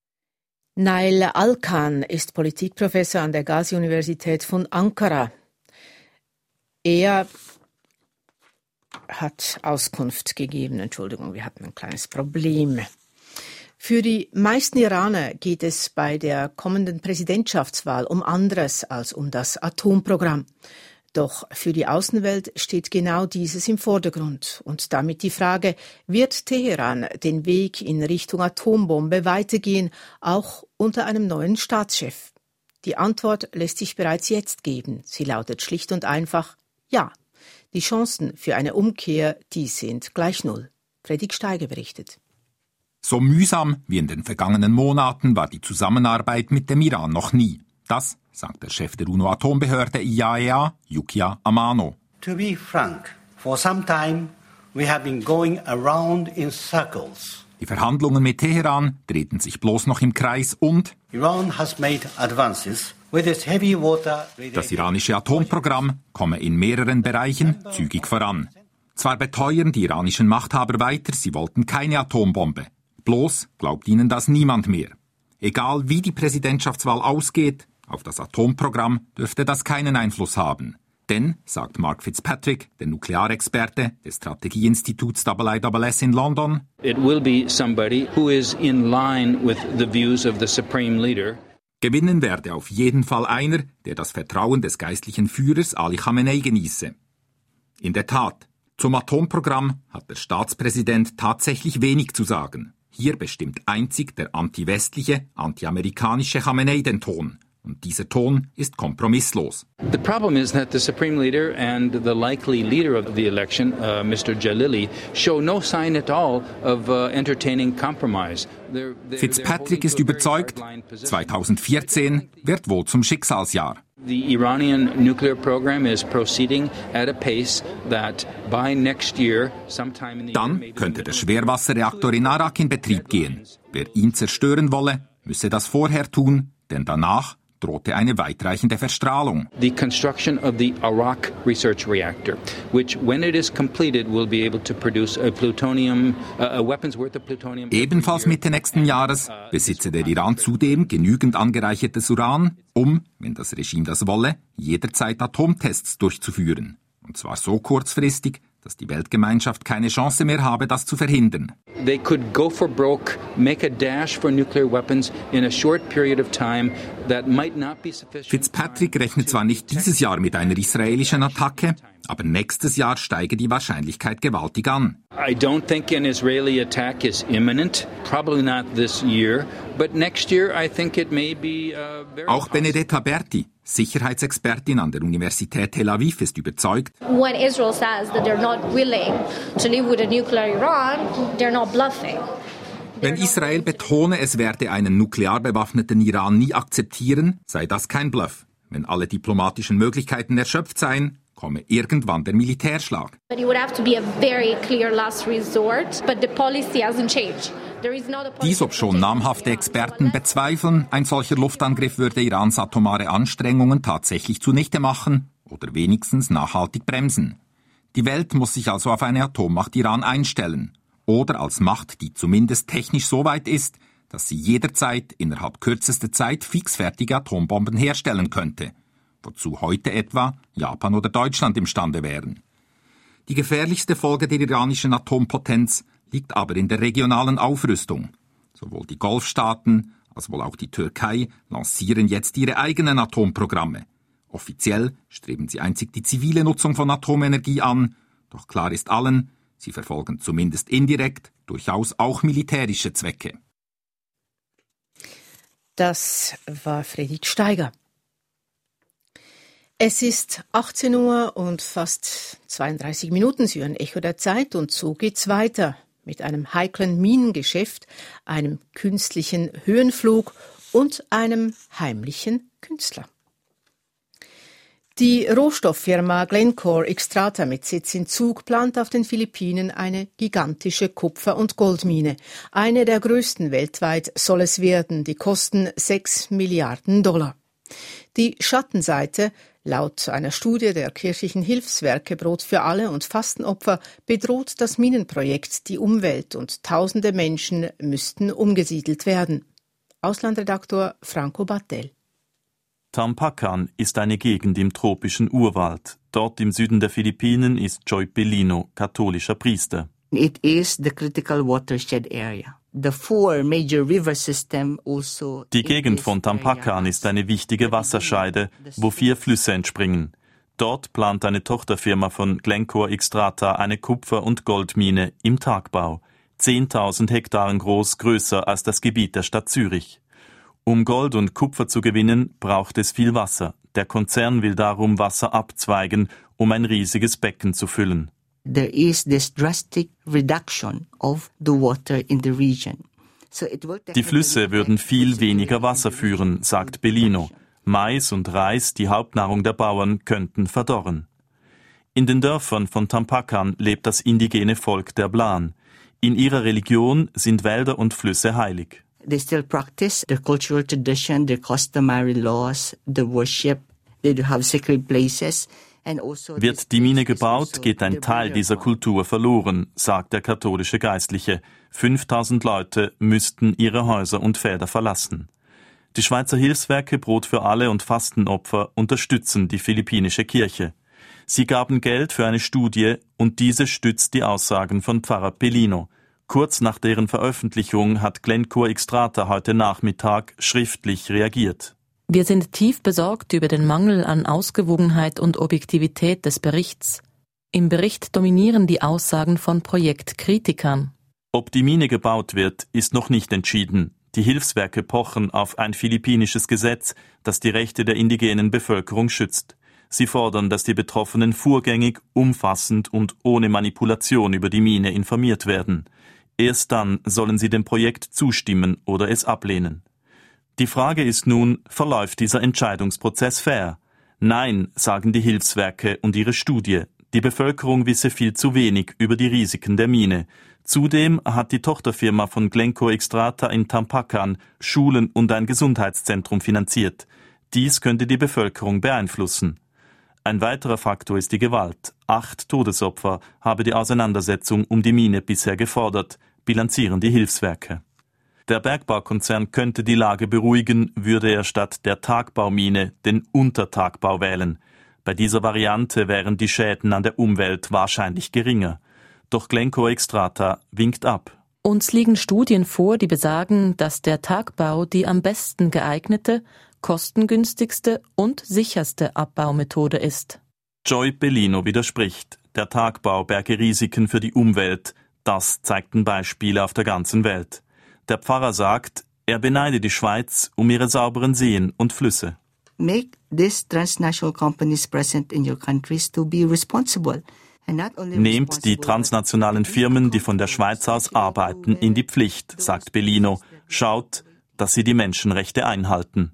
Nail Alkan ist Politikprofessor an der Gazi-Universität von Ankara. Er hat Auskunft gegeben. Entschuldigung, wir hatten ein kleines Problem. Für die meisten Iraner geht es bei der kommenden Präsidentschaftswahl um anderes als um das Atomprogramm. Doch für die Außenwelt steht genau dieses im Vordergrund. Und damit die Frage, wird Teheran den Weg in Richtung Atombombe weitergehen, auch unter einem neuen Staatschef? Die Antwort lässt sich bereits jetzt geben. Sie lautet schlicht und einfach ja. Die Chancen für eine Umkehr, die sind gleich 0. Fredrik Steiger berichtet. So mühsam wie in den vergangenen Monaten war die Zusammenarbeit mit dem Iran noch nie. Das sagt der Chef der UNO-Atombehörde IAEA, Yukiya Amano. To be frank, for some time we have been going around in circles. Die Verhandlungen mit Teheran drehten sich bloß noch im Kreis und Iran has made advances with its heavy water. Das iranische Atomprogramm komme in mehreren Bereichen zügig voran. Zwar beteuern die iranischen Machthaber weiter, sie wollten keine Atombombe. Bloß glaubt ihnen das niemand mehr. Egal wie die Präsidentschaftswahl ausgeht, auf das Atomprogramm dürfte das keinen Einfluss haben. Denn, sagt Mark Fitzpatrick, der Nuklearexperte des Strategieinstituts IISS in London, It will be somebody who is in line with the views of the supreme leader. Gewinnen werde auf jeden Fall einer, der das Vertrauen des geistlichen Führers Ali Khamenei genieße. In der Tat, zum Atomprogramm hat der Staatspräsident tatsächlich wenig zu sagen. Hier bestimmt einzig der anti-westliche, anti-amerikanische Khamenei den Ton. Und dieser Ton ist kompromisslos. The problem is that the Supreme Leader and the likely leader of the election, Mr. Jalili, show no sign at all of entertaining compromise. Fitzpatrick ist überzeugt, 2014 wird wohl zum Schicksalsjahr. The Iranian nuclear program is proceeding at a pace that by next year, sometime in the Dann könnte der Schwerwasserreaktor in Arak in Betrieb gehen. Wer ihn zerstören wolle, müsse das vorher tun, denn danach drohte eine weitreichende Verstrahlung. The construction of the Arak research reactor, which when it is completed will be able to produce a weapons worth of plutonium. Ebenfalls Mitte nächsten Jahres besitze der Iran zudem genügend angereichertes Uran, um, wenn das Regime das wolle, jederzeit Atomtests durchzuführen. Und zwar so kurzfristig, dass die Weltgemeinschaft keine Chance mehr habe, das zu verhindern. They could go for broke, make a dash for nuclear weapons in a short period of time that might not be sufficient. Fitzpatrick rechnet zwar nicht dieses Jahr mit einer israelischen Attacke, aber nächstes Jahr steige die Wahrscheinlichkeit gewaltig an. I don't think an Israeli attack is imminent, probably not this year, but next year I think it may be very Auch Benedetta Berti, Sicherheitsexpertin an der Universität Tel Aviv, ist überzeugt. When Israel says that they're not willing to live with a nuclear Iran, they're not bluffing. Wenn Israel betone, es werde einen nuklear bewaffneten Iran nie akzeptieren, sei das kein Bluff. Wenn alle diplomatischen Möglichkeiten erschöpft seien, komme irgendwann der Militärschlag. But it would have to be a very clear last resort, but the policy hasn't changed. Dies obschon namhafte Experten bezweifeln, ein solcher Luftangriff würde Irans atomare Anstrengungen tatsächlich zunichte machen oder wenigstens nachhaltig bremsen. Die Welt muss sich also auf eine Atommacht Iran einstellen oder als Macht, die zumindest technisch so weit ist, dass sie jederzeit innerhalb kürzester Zeit fixfertige Atombomben herstellen könnte, wozu heute etwa Japan oder Deutschland imstande wären. Die gefährlichste Folge der iranischen Atompotenz liegt aber in der regionalen Aufrüstung. Sowohl die Golfstaaten als wohl auch die Türkei lancieren jetzt ihre eigenen Atomprogramme. Offiziell streben sie einzig die zivile Nutzung von Atomenergie an, doch klar ist allen, sie verfolgen zumindest indirekt durchaus auch militärische Zwecke. Das war Fredrik Steiger. Es ist 18 Uhr und fast 32 Minuten. Sie hören Echo der Zeit und so geht's weiter mit einem heiklen Minengeschäft, einem künstlichen Höhenflug und einem heimlichen Künstler. Die Rohstofffirma Glencore Xstrata mit Sitz in Zug plant auf den Philippinen eine gigantische Kupfer- und Goldmine. Eine der größten weltweit soll es werden. Die kosten $6 Milliarden. Die Schattenseite: laut einer Studie der kirchlichen Hilfswerke Brot für alle und Fastenopfer bedroht das Minenprojekt die Umwelt und tausende Menschen müssten umgesiedelt werden. Auslandredaktor Franco Battel. Tampacan ist eine Gegend im tropischen Urwald. Dort im Süden der Philippinen ist Joy Pelino katholischer Priester. It is the critical watershed area. The four major river system also. Die Gegend von Tampacan ist eine wichtige Wasserscheide, wo 4 Flüsse entspringen. Dort plant eine Tochterfirma von Glencore Xstrata eine Kupfer- und Goldmine im Tagbau. 10.000 Hektaren groß, größer als das Gebiet der Stadt Zürich. Um Gold und Kupfer zu gewinnen, braucht es viel Wasser. Der Konzern will darum Wasser abzweigen, um ein riesiges Becken zu füllen. There is this drastic reduction of the water in the region. Die Flüsse würden viel weniger Wasser führen, sagt Pelino. Mais und Reis, die Hauptnahrung der Bauern, könnten verdorren. In den Dörfern von Tampacan lebt das indigene Volk der Blan. In ihrer Religion sind Wälder und Flüsse heilig. They still practice their cultural tradition, their customary laws, the worship. They do have sacred places. Wird die Mine gebaut, geht ein Teil dieser Kultur verloren, sagt der katholische Geistliche. 5.000 Leute müssten ihre Häuser und Felder verlassen. Die Schweizer Hilfswerke Brot für alle und Fastenopfer unterstützen die philippinische Kirche. Sie gaben Geld für eine Studie und diese stützt die Aussagen von Pfarrer Pelino. Kurz nach deren Veröffentlichung hat Glencore Xstrata heute Nachmittag schriftlich reagiert. Wir sind tief besorgt über den Mangel an Ausgewogenheit und Objektivität des Berichts. Im Bericht dominieren die Aussagen von Projektkritikern. Ob die Mine gebaut wird, ist noch nicht entschieden. Die Hilfswerke pochen auf ein philippinisches Gesetz, das die Rechte der indigenen Bevölkerung schützt. Sie fordern, dass die Betroffenen vorgängig, umfassend und ohne Manipulation über die Mine informiert werden. Erst dann sollen sie dem Projekt zustimmen oder es ablehnen. Die Frage ist nun, verläuft dieser Entscheidungsprozess fair? Nein, sagen die Hilfswerke und ihre Studie. Die Bevölkerung wisse viel zu wenig über die Risiken der Mine. Zudem hat die Tochterfirma von Glencore Xstrata in Tampacan Schulen und ein Gesundheitszentrum finanziert. Dies könnte die Bevölkerung beeinflussen. Ein weiterer Faktor ist die Gewalt. 8 Todesopfer habe die Auseinandersetzung um die Mine bisher gefordert, bilanzieren die Hilfswerke. Der Bergbaukonzern könnte die Lage beruhigen, würde er statt der Tagbaumine den Untertagbau wählen. Bei dieser Variante wären die Schäden an der Umwelt wahrscheinlich geringer. Doch Glencore Xstrata winkt ab. Uns liegen Studien vor, die besagen, dass der Tagbau die am besten geeignete, kostengünstigste und sicherste Abbaumethode ist. Joy Bellino widerspricht. Der Tagbau berge Risiken für die Umwelt. Das zeigten Beispiele auf der ganzen Welt. Der Pfarrer sagt, er beneide die Schweiz um ihre sauberen Seen und Flüsse. Make these transnational companies present in your countries to be responsible. Nehmt die transnationalen Firmen, die von der Schweiz aus arbeiten, in die Pflicht, sagt Bellino. Schaut, dass sie die Menschenrechte einhalten.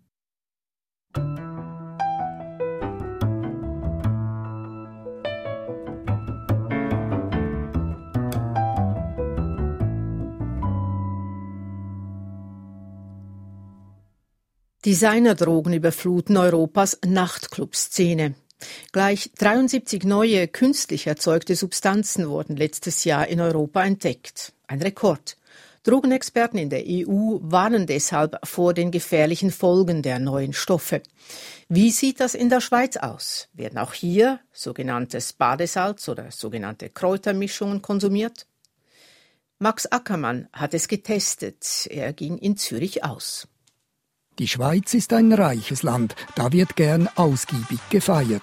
Designerdrogen überfluten Europas Nachtclub-Szene. Gleich 73 neue künstlich erzeugte Substanzen wurden letztes Jahr in Europa entdeckt. Ein Rekord. Drogenexperten in der EU warnen deshalb vor den gefährlichen Folgen der neuen Stoffe. Wie sieht das in der Schweiz aus? Werden auch hier sogenanntes Badesalz oder sogenannte Kräutermischungen konsumiert? Max Ackermann hat es getestet. Er ging in Zürich aus. Die Schweiz ist ein reiches Land, da wird gern ausgiebig gefeiert.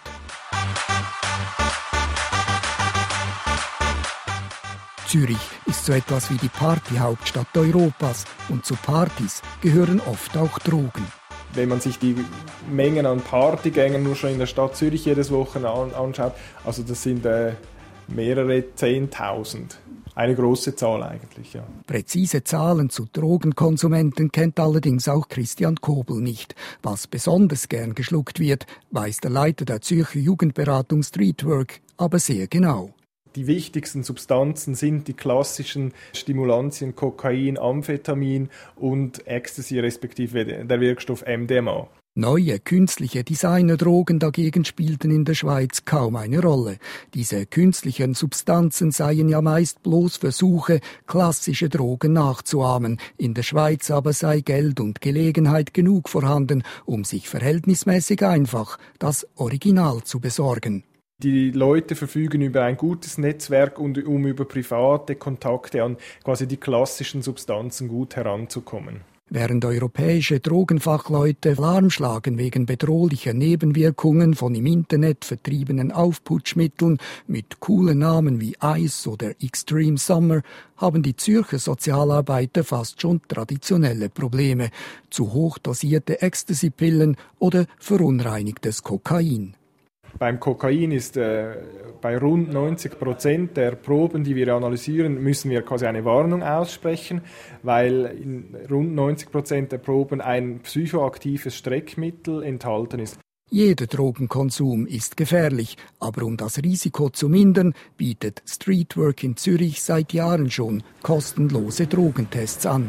Zürich ist so etwas wie die Partyhauptstadt Europas und zu Partys gehören oft auch Drogen. Wenn man sich die Mengen an Partygängern nur schon in der Stadt Zürich jedes Wochenende anschaut, also das sind mehrere 10.000. Eine große Zahl eigentlich, ja. Präzise Zahlen zu Drogenkonsumenten kennt allerdings auch Christian Kobel nicht. Was besonders gern geschluckt wird, weiß der Leiter der Zürcher Jugendberatung Streetwork aber sehr genau. Die wichtigsten Substanzen sind die klassischen Stimulantien Kokain, Amphetamin und Ecstasy respektive der Wirkstoff MDMA. Neue künstliche Designerdrogen dagegen spielten in der Schweiz kaum eine Rolle. Diese künstlichen Substanzen seien ja meist bloß Versuche, klassische Drogen nachzuahmen. In der Schweiz aber sei Geld und Gelegenheit genug vorhanden, um sich verhältnismäßig einfach das Original zu besorgen. Die Leute verfügen über ein gutes Netzwerk, um über private Kontakte an quasi die klassischen Substanzen gut heranzukommen. Während europäische Drogenfachleute Alarm schlagen wegen bedrohlicher Nebenwirkungen von im Internet vertriebenen Aufputschmitteln mit coolen Namen wie Ice oder Extreme Summer, haben die Zürcher Sozialarbeiter fast schon traditionelle Probleme: zu hoch dosierte Ecstasy-Pillen oder verunreinigtes Kokain. Beim Kokain ist bei rund 90% der Proben, die wir analysieren, müssen wir quasi eine Warnung aussprechen, weil in rund 90% der Proben ein psychoaktives Streckmittel enthalten ist. Jeder Drogenkonsum ist gefährlich, aber um das Risiko zu mindern, bietet Streetwork in Zürich seit Jahren schon kostenlose Drogentests an.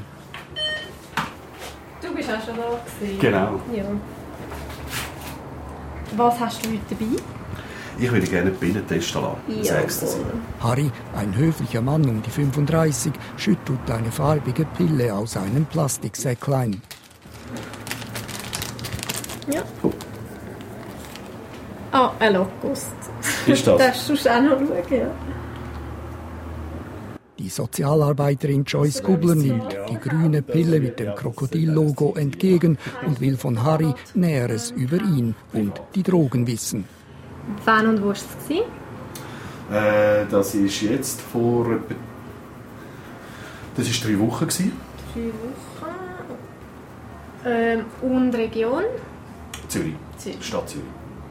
Du bist auch schon da gewesen. Genau. Ja. Was hast du heute dabei? Ich würde gerne Pillen testen lassen. Ja. Harry, ein höflicher Mann um die 35, schüttelt eine farbige Pille aus einem Plastiksäcklein. Ja. Ah, ein Lockust. Ist das? Darfst du auch noch schauen, ja. Die Sozialarbeiterin Joyce Gubler nimmt die grüne Pille mit dem Krokodil-Logo entgegen und will von Harry Näheres über ihn und die Drogen wissen. Wann und wo war es? Das ist jetzt vor... Das war 3 Wochen. 3 Wochen, Und Region? Zürich. Stadt Zürich.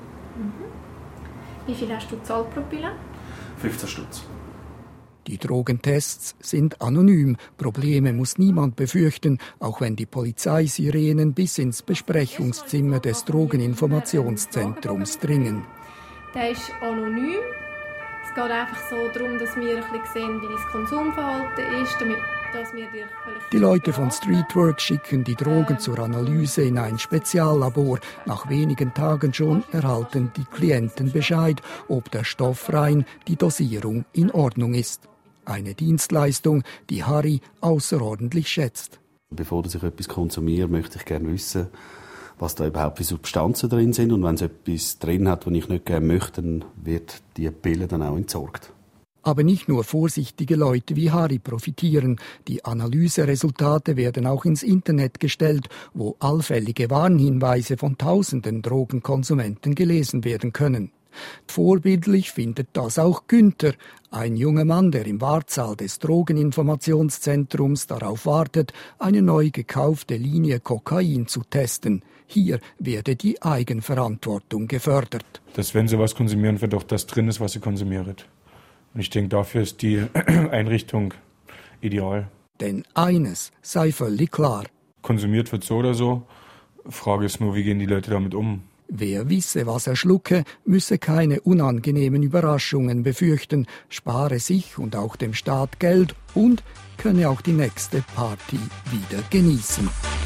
Wie viel hast du gezahlt pro Pille? 15 Stutz. Die Drogentests sind anonym. Probleme muss niemand befürchten, auch wenn die Polizeisirenen bis ins Besprechungszimmer des Drogeninformationszentrums dringen. Der ist anonym. Es geht einfach so darum, dass wir ein bisschen sehen, wie das Konsumverhalten ist, dass wir dir Die Leute von Streetwork schicken die Drogen zur Analyse in ein Speziallabor. Nach wenigen Tagen schon erhalten die Klienten Bescheid, ob der Stoff rein, die Dosierung in Ordnung ist. Eine Dienstleistung, die Harry außerordentlich schätzt. Bevor ich etwas konsumiere, möchte ich gerne wissen, was da überhaupt für Substanzen drin sind. Und wenn es etwas drin hat, was ich nicht gerne möchte, dann wird die Pille dann auch entsorgt. Aber nicht nur vorsichtige Leute wie Harry profitieren. Die Analyseresultate werden auch ins Internet gestellt, wo allfällige Warnhinweise von tausenden Drogenkonsumenten gelesen werden können. Vorbildlich findet das auch Günther, ein junger Mann, der im Wartsaal des Drogeninformationszentrums darauf wartet, eine neu gekaufte Linie Kokain zu testen. Hier werde die Eigenverantwortung gefördert. Dass, wenn Sie was konsumieren, wird auch das drin ist, was Sie konsumieren. Und ich denke, dafür ist die Einrichtung ideal. Denn eines sei völlig klar. Konsumiert wird so oder so. Frage ist nur, wie gehen die Leute damit um? Wer wisse, was er schlucke, müsse keine unangenehmen Überraschungen befürchten, spare sich und auch dem Staat Geld und könne auch die nächste Party wieder genießen.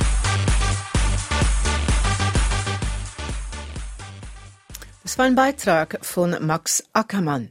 Das war ein Beitrag von Max Ackermann.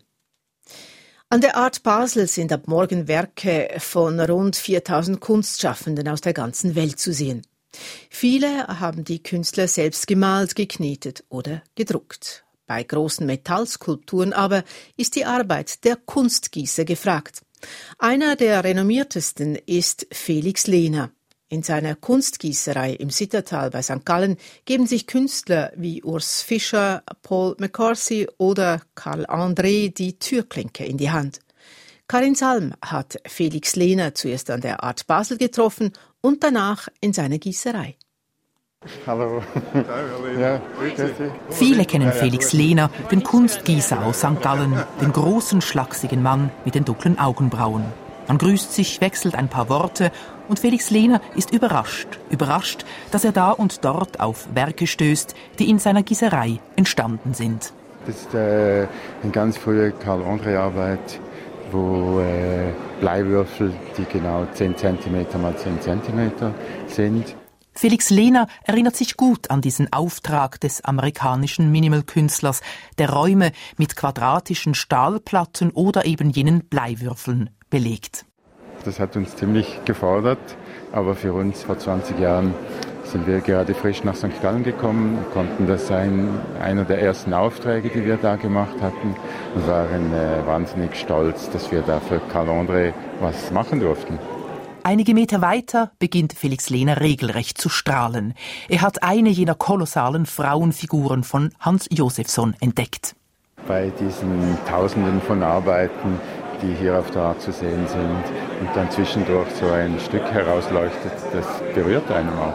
An der Art Basel sind ab morgen Werke von rund 4000 Kunstschaffenden aus der ganzen Welt zu sehen. Viele haben die Künstler selbst gemalt, geknetet oder gedruckt. Bei großen Metallskulpturen aber ist die Arbeit der Kunstgießer gefragt. Einer der renommiertesten ist Felix Lehner. In seiner Kunstgießerei im Sittertal bei St. Gallen geben sich Künstler wie Urs Fischer, Paul McCarthy oder Karl André die Türklinke in die Hand. Karin Salm hat Felix Lehner zuerst an der Art Basel getroffen und danach in seiner Gießerei. Hallo. Ja, viele kennen Felix Lehner, den Kunstgießer aus St. Gallen, den großen, schlachsigen Mann mit den dunklen Augenbrauen. Man grüßt sich, wechselt ein paar Worte und Felix Lehner ist überrascht, dass er da und dort auf Werke stößt, die in seiner Gießerei entstanden sind. Das ist eine ganz frühe Karl-André-Arbeit, wo Bleiwürfel, die genau 10 cm mal 10 cm sind. Felix Lehner erinnert sich gut an diesen Auftrag des amerikanischen Minimal-Künstlers, der Räume mit quadratischen Stahlplatten oder eben jenen Bleiwürfeln belegt. Das hat uns ziemlich gefordert, aber für uns vor 20 Jahren sind wir gerade frisch nach St. Gallen gekommen, konnten das sein, einer der ersten Aufträge, die wir da gemacht hatten, und waren wahnsinnig stolz, dass wir da für Karl André was machen durften. Einige Meter weiter beginnt Felix Lehner regelrecht zu strahlen. Er hat eine jener kolossalen Frauenfiguren von Hans Josephson entdeckt. Bei diesen Tausenden von Arbeiten, die hier auf der Art zu sehen sind und dann zwischendurch so ein Stück herausleuchtet, das berührt einen auch.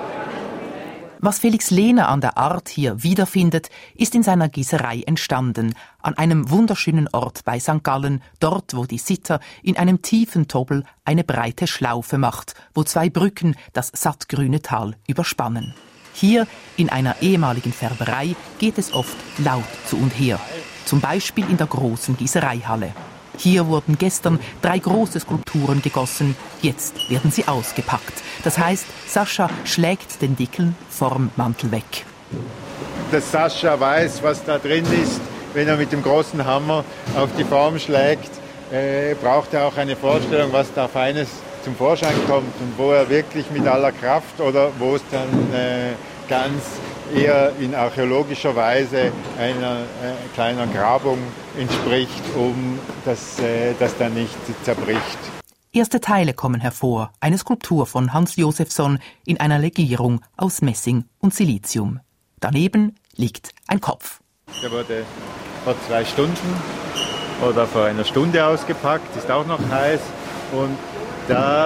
Was Felix Lehner an der Art hier wiederfindet, ist in seiner Gießerei entstanden, an einem wunderschönen Ort bei St. Gallen, dort, wo die Sitter in einem tiefen Tobbel eine breite Schlaufe macht, wo 2 Brücken das sattgrüne Tal überspannen. Hier, in einer ehemaligen Färberei, geht es oft laut zu und her, zum Beispiel in der großen Gießereihalle. Hier wurden gestern 3 große Skulpturen gegossen, jetzt werden sie ausgepackt. Das heißt, Sascha schlägt den dicken Formmantel weg. Dass Sascha weiß, was da drin ist, wenn er mit dem großen Hammer auf die Form schlägt, braucht er auch eine Vorstellung, was da Feines zum Vorschein kommt und wo er wirklich mit aller Kraft oder wo es dann ganz eher in archäologischer Weise einer kleiner Grabung entspricht, um dass dann nicht zerbricht. Erste Teile kommen hervor, eine Skulptur von Hans Josephson in einer Legierung aus Messing und Silizium. Daneben liegt ein Kopf. Der wurde vor 2 Stunden oder vor einer Stunde ausgepackt, ist auch noch heiß und da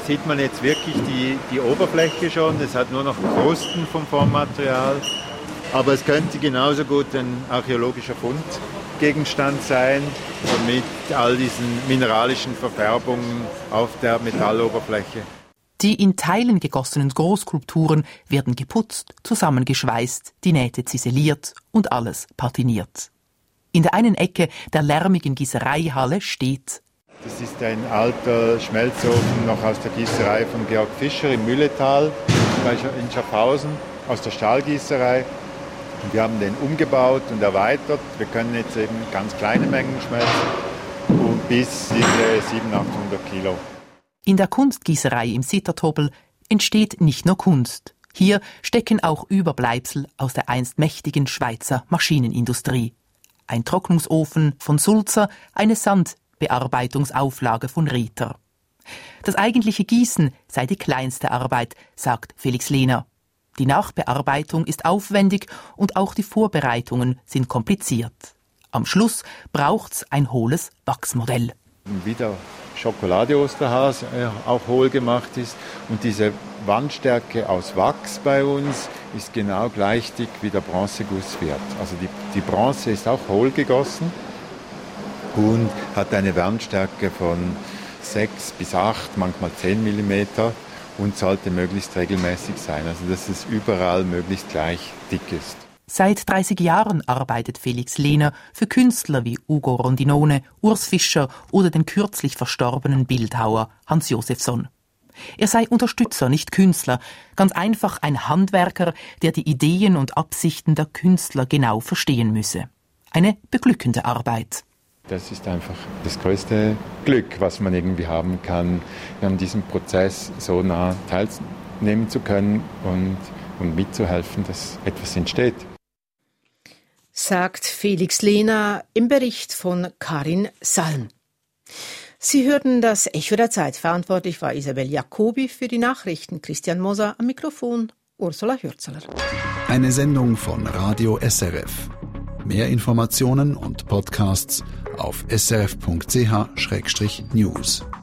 sieht man jetzt wirklich die Oberfläche schon. Es hat nur noch Krusten vom Formmaterial. Aber es könnte genauso gut ein archäologischer Fundgegenstand sein, mit all diesen mineralischen Verfärbungen auf der Metalloberfläche. Die in Teilen gegossenen Großskulpturen werden geputzt, zusammengeschweißt, die Nähte ziseliert und alles patiniert. In der einen Ecke der lärmigen Gießereihalle steht: Das ist ein alter Schmelzofen noch aus der Gießerei von Georg Fischer im Mülletal in Schaffhausen, aus der Stahlgießerei. Und wir haben den umgebaut und erweitert. Wir können jetzt eben ganz kleine Mengen schmelzen und bis 700-800 Kilo. In der Kunstgießerei im Sittertobel entsteht nicht nur Kunst. Hier stecken auch Überbleibsel aus der einst mächtigen Schweizer Maschinenindustrie. Ein Trocknungsofen von Sulzer, eine Sandbearbeitungsauflage von Rieter. Das eigentliche Gießen sei die kleinste Arbeit, sagt Felix Lehner. Die Nachbearbeitung ist aufwendig und auch die Vorbereitungen sind kompliziert. Am Schluss braucht's ein hohles Wachsmodell. Wie der Schokolade-Osterhas auch hohl gemacht ist. Und diese Wandstärke aus Wachs bei uns ist genau gleich dick wie der Bronzegusswert. Also die Bronze ist auch hohl gegossen und hat eine Wandstärke von 6 bis 8, manchmal 10 mm und sollte möglichst regelmäßig sein. Also dass es überall möglichst gleich dick ist. Seit 30 Jahren arbeitet Felix Lehner für Künstler wie Ugo Rondinone, Urs Fischer oder den kürzlich verstorbenen Bildhauer Hans Josefsson. Er sei Unterstützer, nicht Künstler, ganz einfach ein Handwerker, der die Ideen und Absichten der Künstler genau verstehen müsse. Eine beglückende Arbeit. Das ist einfach das größte Glück, was man irgendwie haben kann, an diesem Prozess so nah teilnehmen zu können und mitzuhelfen, dass etwas entsteht. Sagt Felix Lehner im Bericht von Karin Salm. Sie hörten das Echo der Zeit. Verantwortlich war Isabel Jacobi, für die Nachrichten Christian Moser, am Mikrofon Ursula Hürzeler. Eine Sendung von Radio SRF. Mehr Informationen und Podcasts auf srf.ch/news.